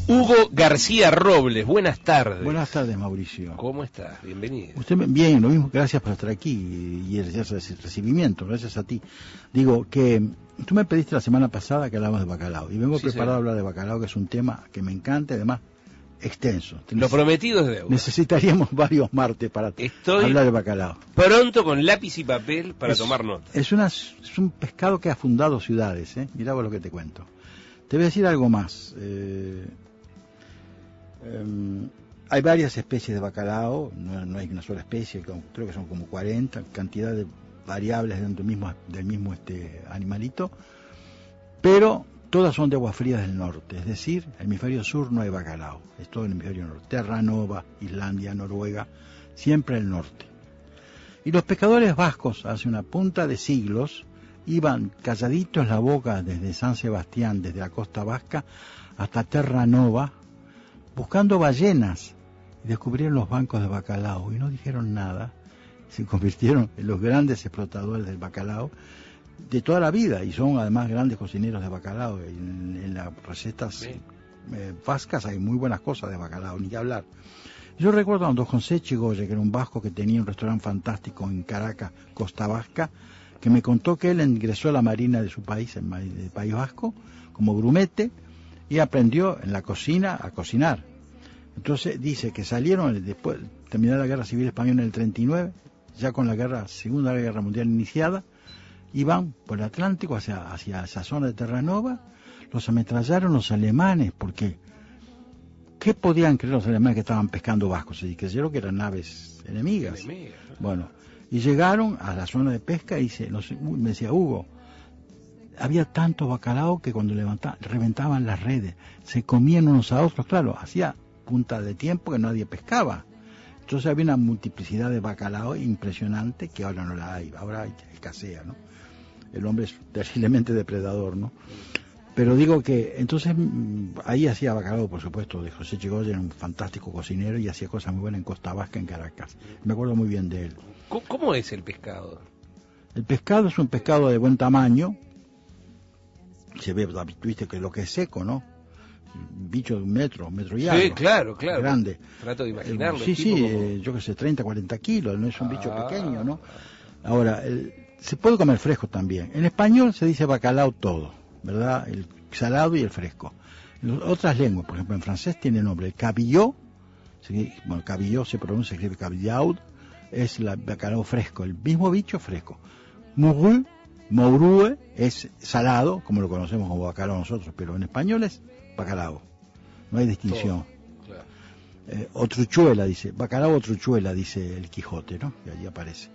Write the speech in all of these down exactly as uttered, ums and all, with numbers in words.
Hugo García Robles, buenas tardes. Buenas tardes, Mauricio. ¿Cómo estás? Bienvenido. Usted, bien, lo mismo, gracias por estar aquí y el recibimiento, gracias a ti. Digo que tú me pediste la semana pasada que hablamos de bacalao y vengo Sí, preparado señor. a hablar de bacalao, que es un tema que me encanta y además extenso. Lo prometido es deuda. Necesitaríamos varios martes para Estoy hablar de bacalao. Pronto con lápiz y papel para es, tomar nota. Es, una, es un pescado que ha fundado ciudades, ¿eh? Mirá vos lo que te cuento. Te voy a decir algo más. Eh, Um, hay varias especies de bacalao, no, no hay una sola especie, creo que son como cuarenta, cantidad de variables dentro del mismo, del mismo este animalito, pero todas son de aguas frías del norte, es decir, el hemisferio sur no hay bacalao, es todo el hemisferio norte, Terranova, Islandia, Noruega, siempre el norte. Y los pescadores vascos hace una punta de siglos iban calladitos la boca desde San Sebastián, desde la costa vasca, hasta Terranova, buscando ballenas, y descubrieron los bancos de bacalao y no dijeron nada, se convirtieron en los grandes explotadores del bacalao de toda la vida y son además grandes cocineros de bacalao. En, en las recetas eh, vascas hay muy buenas cosas de bacalao, ni que hablar. Yo recuerdo a don José Chigoye, que era un vasco que tenía un restaurante fantástico en Caracas, Costa Vasca, que me contó que él ingresó a la marina de su país, el, el País Vasco, como grumete, y aprendió en la cocina a cocinar. Entonces dice que salieron después de terminar la guerra civil española en el treinta y nueve, ya con la guerra, Segunda Guerra Mundial iniciada, iban por el Atlántico hacia, hacia esa zona de Terranova, los ametrallaron los alemanes, porque ¿qué podían creer los alemanes que estaban pescando vascos? Y creyeron que eran naves enemigas. Enemiga, ¿no? Bueno, y llegaron a la zona de pesca y dice, no sé, me decía Hugo, había tanto bacalao que cuando levantaban, reventaban las redes, se comían unos a otros, claro, hacía punta de tiempo que nadie pescaba. Entonces había una multiplicidad de bacalao impresionante que ahora no la hay, ahora hay, escasea, ¿no? El hombre es terriblemente depredador, ¿no? Pero digo que, entonces, ahí hacía bacalao, por supuesto, de José Chigoye, era un fantástico cocinero y hacía cosas muy buenas en Costa Vasca, en Caracas. Me acuerdo muy bien de él. ¿Cómo es el pescado? El pescado es un pescado de buen tamaño, se ve, viste que lo que es seco, ¿no? Un bicho de un metro, un metro y algo. Sí, claro, claro. Grande. Trato de imaginarlo. Eh, sí, sí, como... eh, yo que sé, treinta, cuarenta kilos, no es un ah, bicho pequeño, ¿no? Ah. Ahora, el, se puede comer fresco también. En español se dice bacalao todo, ¿verdad? El salado y el fresco. En otras lenguas, por ejemplo, en francés tiene nombre el cabillot, bueno, cabillot se pronuncia, se escribe cabillaud, es el bacalao fresco, el mismo bicho fresco. Mourou, Mourue es salado, como lo conocemos como bacalao nosotros, pero en español es bacalao. No hay distinción. Claro. Eh, o truchuela, dice. Bacalao o truchuela, dice el Quijote, ¿no? Que allí aparece.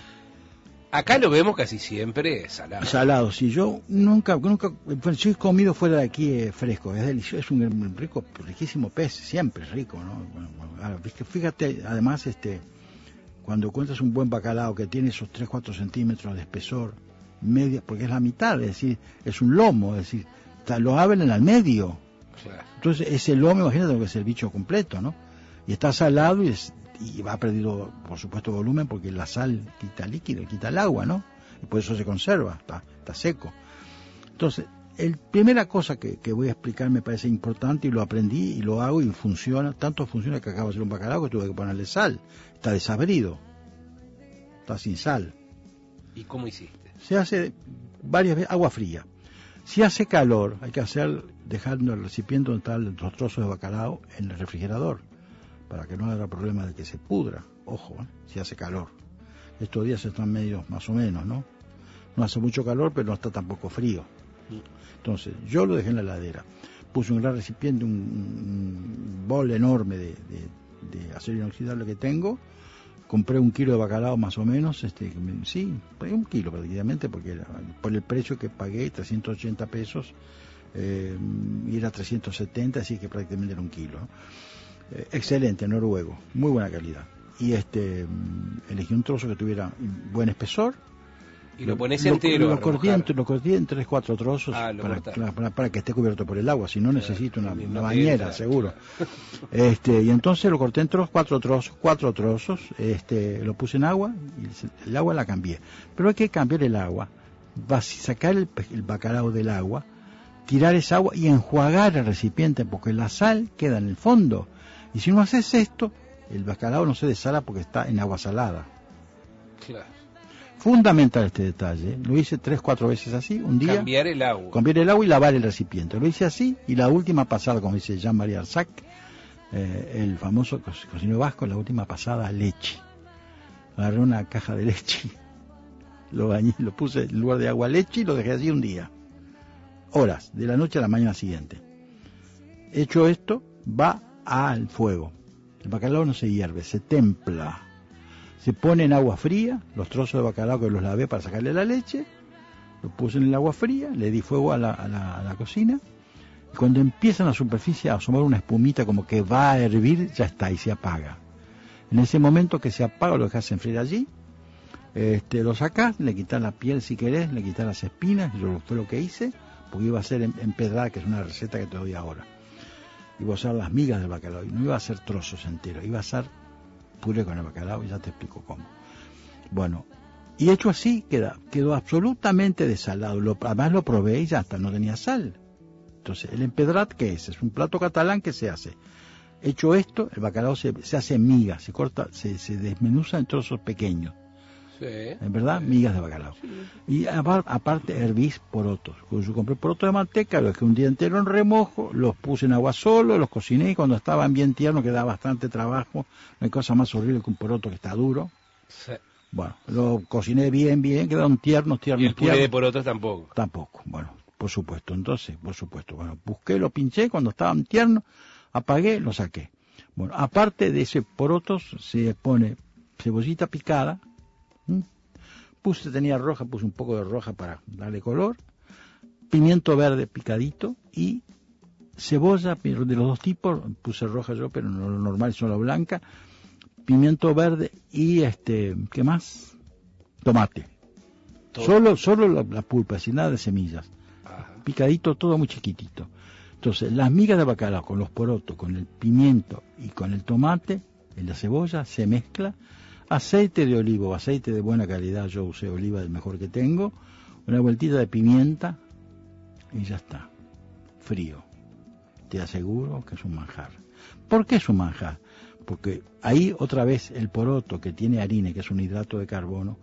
Acá lo vemos casi siempre salado. Salado, sí. Yo nunca, nunca, yo he comido fuera de aquí eh, fresco. Es delicioso, es un rico, riquísimo pez, siempre rico, ¿no? Bueno, bueno, fíjate, además, este, cuando encuentras un buen bacalao que tiene esos tres, cuatro centímetros de espesor, media, porque es la mitad, es decir, es un lomo, es decir, lo abren al medio. Claro. Entonces ese lomo, imagínate lo que es el bicho completo, ¿no? Y está salado y, es, y va perdido, por supuesto, volumen, porque la sal quita líquido, quita el agua, ¿no? Y por eso se conserva, está, está seco. Entonces, la primera cosa que, que voy a explicar me parece importante y lo aprendí y lo hago y funciona, tanto funciona que acabo de hacer un bacalao que tuve que ponerle sal, está desabrido, está sin sal. ¿Y cómo hiciste? Se hace varias veces, agua fría. Si hace calor, hay que hacer, dejando el recipiente donde están los trozos de bacalao en el refrigerador, para que no haya problema de que se pudra. Ojo, ¿eh? Si hace calor. Estos días están medios más o menos, ¿no? No hace mucho calor, pero no está tampoco frío. Entonces, yo lo dejé en la heladera. Puse un gran recipiente, un, un bol enorme de, de, de acero inoxidable que tengo. Compré un kilo de bacalao más o menos, este, sí, un kilo prácticamente, porque era, por el precio que pagué, trescientos ochenta pesos, eh, y era trescientos setenta, así que prácticamente era un kilo. Eh, excelente, noruego, muy buena calidad. Y este, elegí un trozo que tuviera buen espesor. Y lo pones entero. Lo, lo, corté en, lo corté en tres, cuatro trozos ah, para, para, para que esté cubierto por el agua, si no claro, necesito una, una bañera, claro, seguro. Claro. Este, y entonces lo corté en trozos, cuatro trozos, cuatro trozos, este, lo puse en agua y el agua la cambié. Pero hay que cambiar el agua, vas a sacar el, el bacalao del agua, tirar esa agua y enjuagar el recipiente, porque la sal queda en el fondo. Y si no haces esto, el bacalao no se desala porque está en agua salada. Claro. Fundamental este detalle. Lo hice tres, cuatro veces así, un día. Cambiar el agua. Cambiar el agua y lavar el recipiente. Lo hice así, y la última pasada, como dice Jean-Marie Arsac, eh, el famoso co cocinero vasco, la última pasada, leche. Agarré una caja de leche, lo bañé, lo puse en lugar de agua leche y lo dejé así un día. Horas, de la noche a la mañana siguiente. Hecho esto, va al fuego. El bacalao no se hierve, se templa. Se pone en agua fría, los trozos de bacalao que los lavé para sacarle la leche, los puse en el agua fría, le di fuego a la, a la, a la cocina, y cuando empieza en la superficie a asomar una espumita como que va a hervir, ya está, y se apaga. En ese momento que se apaga, lo dejas enfriar allí, este, lo sacás, le quitas la piel si querés, le quitas las espinas, yo fue lo que hice, porque iba a ser empedrada, que es una receta que te doy ahora. Iba a usar las migas del bacalao, y no iba a hacer trozos enteros, iba a hacer puré con el bacalao, y ya te explico cómo. Bueno, y hecho así, queda, quedó absolutamente desalado. Lo, además lo probé y ya hasta no tenía sal. Entonces, el empedrat, ¿qué es? Es un plato catalán que se hace. Hecho esto, el bacalao se, se hace miga, se corta, se, se desmenuza en trozos pequeños. Sí. ¿En verdad? Sí. Migas de bacalao. Sí. Y aparte hervís porotos. Yo compré porotos de manteca, los dejé un día entero en remojo, los puse en agua solo, los cociné y cuando estaban bien tiernos quedaba bastante trabajo. No hay cosa más horrible que un poroto que está duro. Sí. Bueno, lo cociné bien, bien, quedaron tiernos, tiernos, ¿Y el puré tiernos. de porotos tampoco? Tampoco, bueno, por supuesto. Entonces, por supuesto, bueno, busqué, lo pinché, cuando estaban tiernos, apagué, lo saqué. Bueno, aparte de ese porotos, se pone cebollita picada. ¿Mm? Puse, tenía roja, puse un poco de roja para darle color, pimiento verde picadito y cebolla, pero de los dos tipos, puse roja yo, pero no lo normal, solo blanca, pimiento verde y este, ¿qué más? Tomate. Todo. Solo, solo la, la pulpa, sin nada de semillas. Ajá. Picadito, todo muy chiquitito. Entonces, las migas de bacalao con los porotos, con el pimiento y con el tomate, en la cebolla, se mezcla. Aceite de olivo, aceite de buena calidad, yo usé oliva del mejor que tengo, una vueltita de pimienta y ya está, frío. Te aseguro que es un manjar. ¿Por qué es un manjar? Porque ahí otra vez el poroto que tiene harina, que es un hidrato de carbono,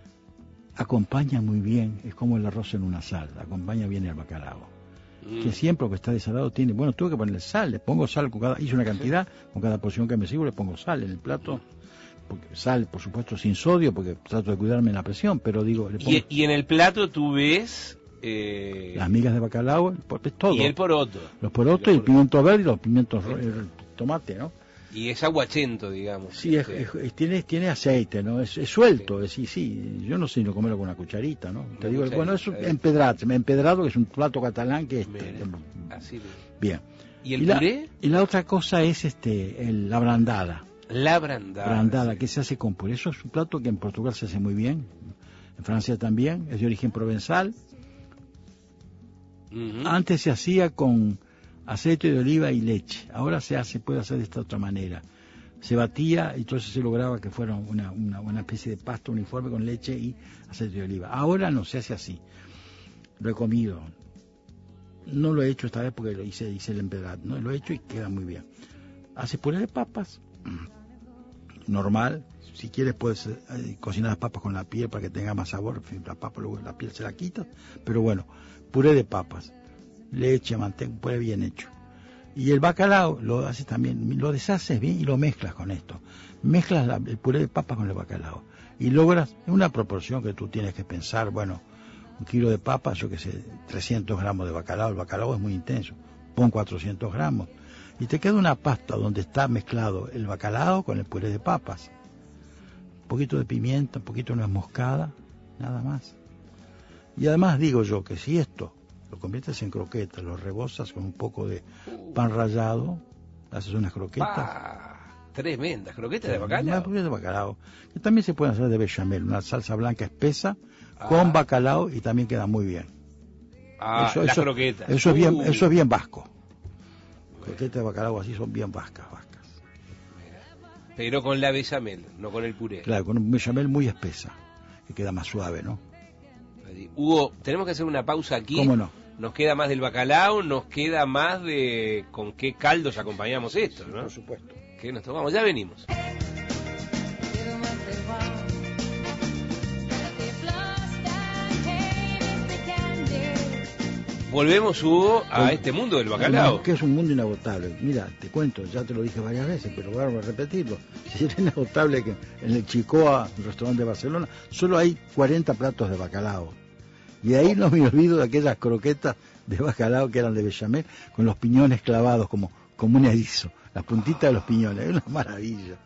acompaña muy bien, es como el arroz en una sal, acompaña bien el bacalao. Mm. Que siempre que está desalado tiene, bueno, tuve que ponerle sal, le pongo sal con cada, hice una cantidad, con cada porción que me sirvo le pongo sal en el plato. Porque sal, por supuesto, sin sodio, porque trato de cuidarme en la presión, pero digo... Le pongo... ¿Y, y en el plato tú ves... Eh... las migas de bacalao, es todo. Y el poroto. Los porotos y el pimiento verde y los pimientos, el tomate, ¿no? Y es aguachento, digamos. Sí, este... es, es, tiene, tiene aceite, ¿no? Es, es suelto, sí. es sí, sí. Yo no sé si lo comerlo con una cucharita, ¿no? Te digo, bueno, es un empedrado, empedrado, que es un plato catalán que este... Mira, así bien. ¿Y el y puré? La, y la otra cosa es este el, la brandada. La brandada. Brandada, sí. que se hace con puré. Eso es un plato que en Portugal se hace muy bien. En Francia también. Es de origen provenzal. Uh-huh. Antes se hacía con aceite de oliva y leche. Ahora se hace, puede hacer de esta otra manera. Se batía y entonces se lograba que fuera una, una, una especie de pasta uniforme con leche y aceite de oliva. Ahora no se hace así. Lo he comido. No lo he hecho esta vez porque lo hice, hice el empedrado. No lo he hecho y queda muy bien. Hace puré de papas. Normal, si quieres puedes eh, cocinar las papas con la piel para que tenga más sabor, en fin, la papa luego la piel se la quita, pero bueno, puré de papas, leche, manteca, un puré bien hecho. Y el bacalao lo haces también, lo deshaces bien y lo mezclas con esto, mezclas la, el puré de papas con el bacalao y logras una proporción que tú tienes que pensar, bueno, un kilo de papas, yo que sé, trescientos gramos de bacalao, el bacalao es muy intenso, pon cuatrocientos gramos. Y te queda una pasta donde está mezclado el bacalao con el puré de papas. Un poquito de pimienta, un poquito de nuez moscada, nada más. Y además digo yo que si esto lo conviertes en croquetas, lo rebozas con un poco de pan rallado, haces unas croquetas. Ah, tremendas, croquetas de bacalao. Croquetas de bacalao. Que también se pueden hacer de bechamel, una salsa blanca espesa ah. con bacalao y también queda muy bien. Ah, eso, las eso, croquetas. Eso, uh. es bien, eso es bien vasco. Croquetas de bacalao así son bien vascas, vascas. Pero con la bechamel, no con el puré. Claro, con un bechamel muy espesa, que queda más suave, ¿no? Hugo, tenemos que hacer una pausa aquí. ¿Cómo no? nos queda más del bacalao, nos queda más de con qué caldos acompañamos esto, ¿no? Por supuesto. Que nos tomamos, ya venimos. Volvemos, Hugo, a Bueno, este mundo del bacalao. Que es un mundo inagotable. Mira, te cuento, ya te lo dije varias veces, pero vamos a repetirlo. Si era inagotable que en el Chicoa, el restaurante de Barcelona, solo hay cuarenta platos de bacalao. Y de ahí no me olvido de aquellas croquetas de bacalao que eran de bechamel, con los piñones clavados como, como un erizo, las puntitas de los piñones. Es una maravilla.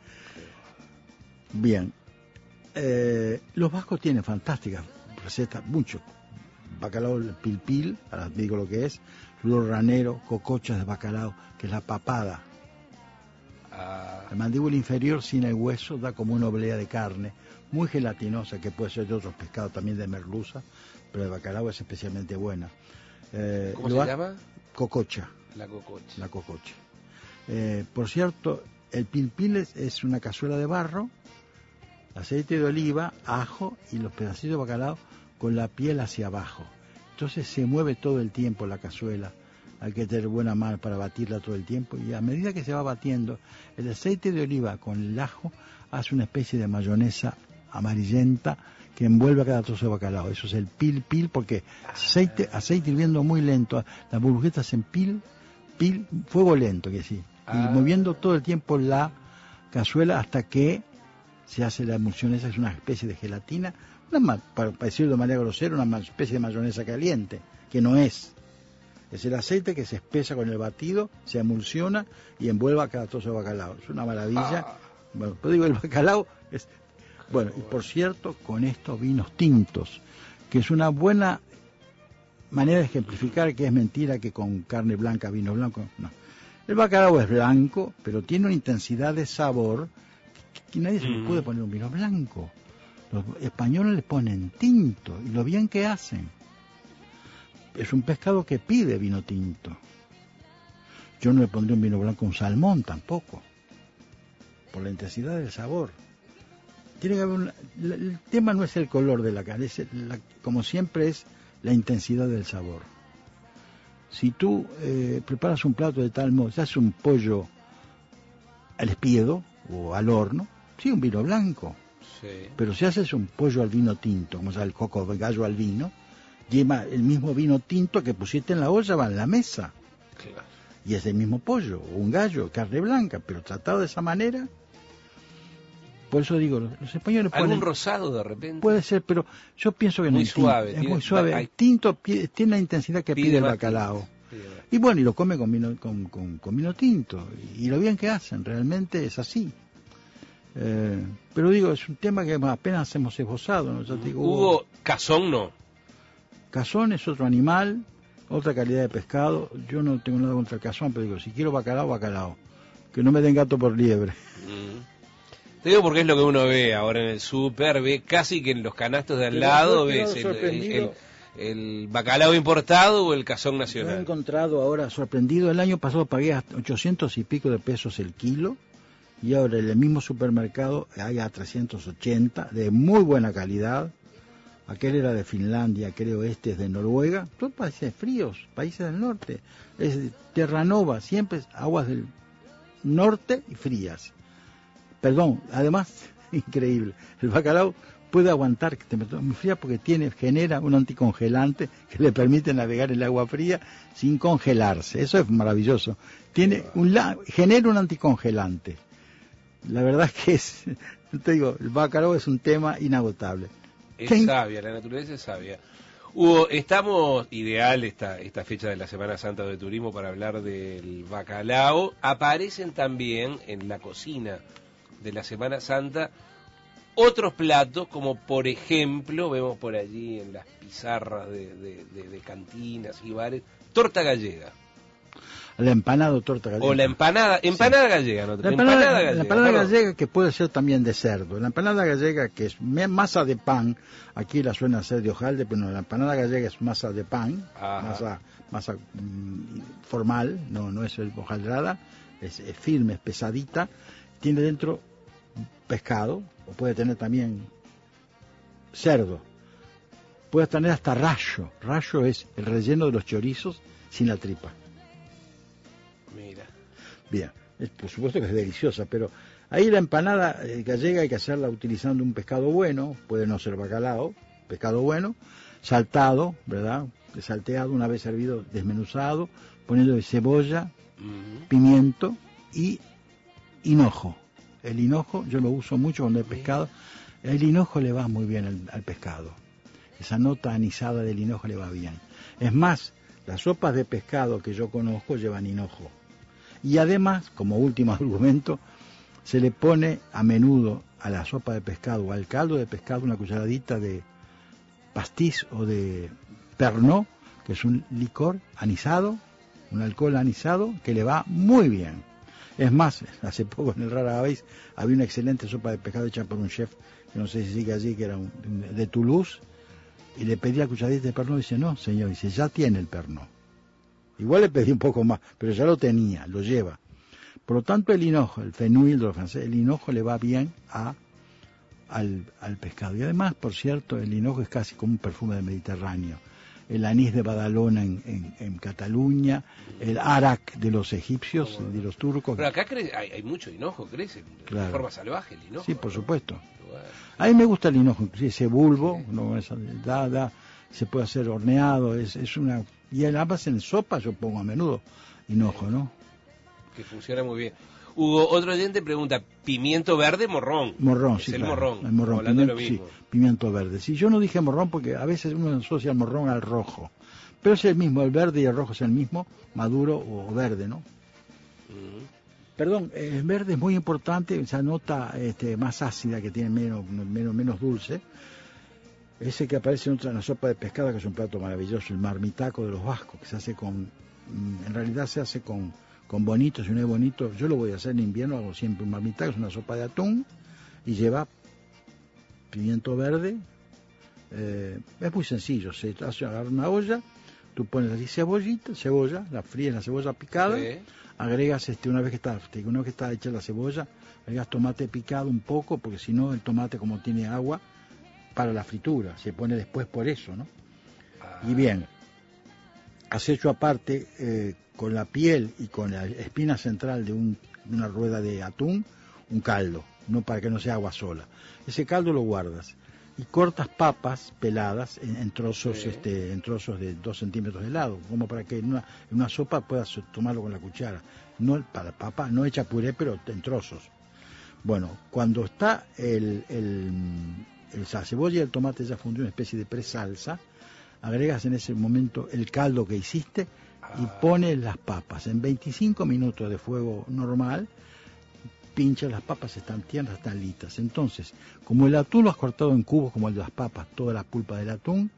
Bien. Eh, los vascos tienen fantásticas recetas, mucho. Bacalao pil pil, ahora digo lo que es, lulo ranero, cocochas de bacalao, que es la papada. Ah. La mandíbula inferior sin el hueso da como una oblea de carne, muy gelatinosa, que puede ser de otros pescados, también de merluza, pero de bacalao es especialmente buena. Eh, ¿Cómo se ha... llama? Cococha. La cococha. La cococha. Eh, por cierto, el pil pil es, es una cazuela de barro, aceite de oliva, ajo y los pedacitos de bacalao con la piel hacia abajo. Entonces se mueve todo el tiempo la cazuela. Hay que tener buena mano para batirla todo el tiempo. Y a medida que se va batiendo, el aceite de oliva con el ajo hace una especie de mayonesa amarillenta que envuelve a cada trozo de bacalao. Eso es el pil pil, porque aceite, aceite hirviendo muy lento. Las burbujitas hacen pil, pil, fuego lento, que sí. Y Ah. moviendo todo el tiempo la cazuela hasta que se hace la emulsión. Esa es una especie de gelatina, una, para decirlo de manera grosera, una especie de mayonesa caliente, que no es. Es el aceite que se espesa con el batido, se emulsiona y envuelve a cada trozo de bacalao. Es una maravilla. Ah. Bueno, pero digo, el bacalao es... Bueno, y por cierto, con estos vinos tintos, que es una buena manera de ejemplificar que es mentira que con carne blanca, vino blanco, no. El bacalao es blanco, pero tiene una intensidad de sabor que nadie se le puede poner un vino blanco. Los españoles le ponen tinto, y lo bien que hacen. Es un pescado que pide vino tinto. Yo no le pondría un vino blanco a un salmón tampoco, por la intensidad del sabor. Tiene que haber una, el tema no es el color de la carne, es la, como siempre es la intensidad del sabor. Si tú eh, preparas un plato de tal modo, se hace un pollo al espiedo o al horno, sí, un vino blanco. Sí. Pero si haces un pollo al vino tinto, como sea el coco de gallo al vino, lleva el mismo vino tinto que pusiste en la olla, va en la mesa. Claro. Y es el mismo pollo, o un gallo, carne blanca, pero tratado de esa manera. Por eso digo, los, los españoles ponen... ¿Algún rosado de repente? Puede ser, pero yo pienso que muy no es suave, tinto, es tiene, muy suave. hay, el tinto pide, tiene la intensidad que pide, pide el bacalao. Pide y bueno, y lo come con vino, con, con, con vino tinto. Y, y lo bien que hacen, realmente es así. Eh, pero digo, es un tema que apenas hemos esbozado, ¿no? Ya te digo, Hugo, cazón no. Cazón es otro animal, otra calidad de pescado. Yo no tengo nada contra el cazón, pero digo, si quiero bacalao, bacalao. Que no me den gato por liebre. Mm. Te digo porque es lo que uno ve ahora en el súper, ve casi que en los canastos de al pero lado ves el, el, el, el bacalao importado o el cazón nacional. Yo he encontrado ahora sorprendido, el año pasado pagué hasta ochocientos y pico de pesos el kilo, y ahora en el mismo supermercado hay a trescientos ochenta, de muy buena calidad. Aquel era de Finlandia, creo, este es de Noruega, todos países fríos, países del norte. Es de Terranova, siempre es aguas del norte y frías. Perdón, además, increíble, el bacalao puede aguantar temperatura muy fría porque tiene, genera un anticongelante que le permite navegar en el agua fría sin congelarse. Eso es maravilloso. Tiene un la, genera un anticongelante. La verdad es que es, te digo, el bacalao es un tema inagotable. Es ¿Qué? sabia, la naturaleza es sabia. Hugo, estamos ideal esta, esta fecha de la Semana Santa de Turismo para hablar del bacalao. Aparecen también en la cocina de la Semana Santa otros platos, como por ejemplo, vemos por allí en las pizarras de, de, de, de cantinas y bares, torta gallega. La empanada o torta gallega. O la empanada, empanada sí. gallega, ¿no? La empanada, empanada gallega, la empanada perdón. gallega que puede ser también de cerdo. La empanada gallega que es masa de pan, aquí la suena a ser de hojalde, pero no, la empanada gallega es masa de pan, Ajá. masa masa mmm, formal, no no es hojaldrada, es, es firme, es pesadita, tiene dentro pescado, o puede tener también cerdo. Puedes tener hasta rayo. Rayo es el relleno de los chorizos sin la tripa. Mira. Bien, es, por supuesto que es deliciosa, pero ahí la empanada eh, gallega hay que hacerla utilizando un pescado bueno, puede no ser bacalao, pescado bueno, saltado, ¿verdad? Salteado, una vez servido, desmenuzado, poniendo cebolla, uh-huh. pimiento y hinojo. El hinojo yo lo uso mucho cuando hay pescado. El hinojo le va muy bien al, al pescado. Esa nota anisada del hinojo le va bien. Es más, las sopas de pescado que yo conozco llevan hinojo. Y además, como último argumento, se le pone a menudo a la sopa de pescado o al caldo de pescado una cucharadita de pastis o de Pernod, que es un licor anisado, un alcohol anisado que le va muy bien. Es más, hace poco en el Rara Avis había una excelente sopa de pescado hecha por un chef, que no sé si sigue allí, que era un, de Toulouse, y le pedí la cucharadita de Pernod y dice, no, señor, dice, ya tiene el Pernod. Igual le pedí un poco más, pero ya lo tenía, lo lleva. Por lo tanto, el hinojo, el fenouil de los franceses, el hinojo le va bien a Al, al pescado. Y además, por cierto, el hinojo es casi como un perfume del Mediterráneo. El anís de Badalona en, en, en Cataluña, el arak de los egipcios, oh, de los turcos. Pero acá crece, hay, hay mucho hinojo, crece claro. de forma salvaje el hinojo. Sí, por supuesto. Bueno. A mí me gusta el hinojo, ese bulbo, sí. no, es, da, da, se puede hacer horneado, es, es una... Y además en sopa yo pongo a menudo hinojo, ¿no? Que funciona muy bien. Hugo, otro oyente pregunta, ¿pimiento verde morrón? Morrón, es sí, el claro, morrón. El morrón, hablando pimiento, de lo mismo. Sí, pimiento verde. Sí, yo no dije morrón porque a veces uno asocia el morrón al rojo. Pero es el mismo, el verde y el rojo es el mismo, maduro o verde, ¿no? Uh-huh. Perdón, el verde es muy importante, esa nota este, más ácida que tiene menos, menos, menos dulce. Ese que aparece en otra en la sopa de pescado, que es un plato maravilloso, el marmitaco de los vascos, que se hace con, en realidad se hace con... con bonitos, si no es bonito, yo lo voy a hacer en invierno, hago siempre un marmitaco, es una sopa de atún, y lleva pimiento verde, eh, es muy sencillo, se hace agarrar una olla, tú pones así cebollita, cebolla, la fríes la cebolla picada, sí. agregas, este una vez que está una vez que está hecha la cebolla, agregas tomate picado un poco, porque si no el tomate como tiene agua, para la fritura, se pone después por eso, ¿no? Ah. Y bien, has hecho aparte, eh, con la piel y con la espina central de un, una rueda de atún, un caldo, no para que no sea agua sola. Ese caldo lo guardas y cortas papas peladas en, en trozos, sí. este, en trozos de dos centímetros de lado, como para que en una, en una sopa puedas tomarlo con la cuchara. No para papa, no hecha puré, pero en trozos. Bueno, cuando está el, el, el la cebolla y el tomate ya fundido, una especie de presalsa, agregas en ese momento el caldo que hiciste y pones las papas. En veinticinco minutos de fuego normal, pinchas las papas, están tiernas, están listas. Entonces, como el atún lo has cortado en cubos, como el de las papas, toda la pulpa del atún,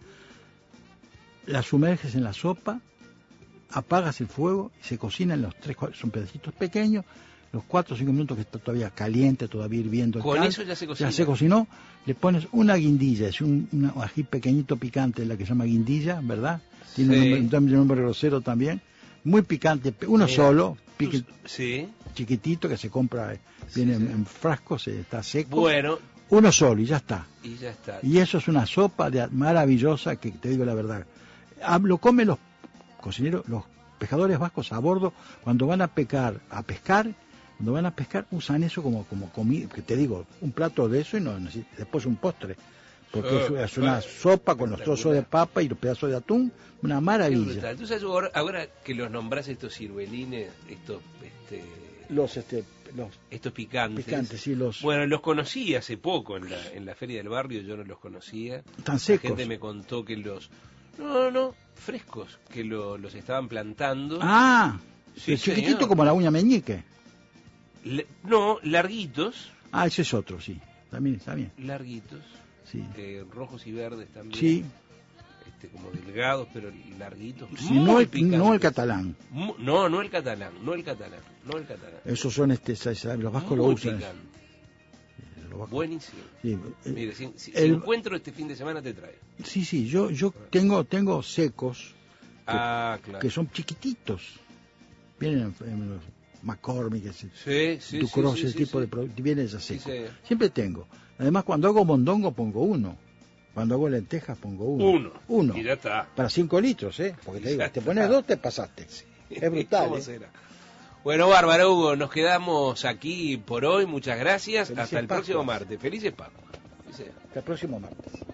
la sumerges en la sopa, apagas el fuego y se cocina en los tres, son pedacitos pequeños, los cuatro o cinco minutos que está todavía caliente, todavía hirviendo. Con cal, eso ya se cocina. Ya se cocinó, le pones una guindilla, es un, un ají pequeñito picante, la que se llama guindilla, ¿verdad? Tiene sí. un, nombre, un nombre grosero también, muy picante, uno Mira, solo, pique, sí. chiquitito que se compra, viene sí, sí. En, en frascos, está seco. Bueno. Uno solo y ya está. Y ya está. Y eso es una sopa de, maravillosa que te digo la verdad. Lo comen los cocineros, los pescadores vascos a bordo cuando van a pecar, a pescar. Cuando van a pescar usan eso como como comida, que te digo, un plato de eso y no después un postre, porque oh, es, es una oh, sopa con los trozos de papa y los pedazos de atún, una maravilla. Tú sabes, ahora, ahora que los nombrás estos ciruelines, estos este, los este los estos picantes, picantes sí, los... bueno, los conocí hace poco en la en la feria del barrio, yo no los conocía. Tan secos. La gente me contó que los no no, no frescos, que lo, los estaban plantando. Ah, sí, chiquitito señor. Como la uña meñique. Le, no, larguitos. Ah, ese es otro, sí. También está bien. Larguitos. Sí. Eh, rojos y verdes también. Sí. Este, como delgados, pero larguitos. Sí, no, el, no el catalán. Muy, no, no el catalán, no el catalán, no el catalán. Esos son, este, los vascos lo usan. Buenísimo. Sí. Mire, si, si, el, si encuentro este fin de semana te trae. Sí, sí, yo yo tengo tengo secos. Que, ah, claro. Que son chiquititos. Vienen en, en los McCormick, ese, sí, sí, Ducros, sí, ese sí, tipo sí. de productos, viene ese seco. Sí, sí. Siempre tengo. Además, cuando hago mondongo pongo uno. Cuando hago lentejas pongo uno. Uno. Uno. Y ya está. Para cinco litros, ¿eh? Porque te digo, Ya te está. pones dos, te pasaste. Sí. Es brutal. ¿Cómo ¿eh? será? Bueno, bárbaro, Hugo, nos quedamos aquí por hoy. Muchas gracias. Felices Hasta el Pascuas. próximo martes. Felices Pascuas. Hasta el próximo martes.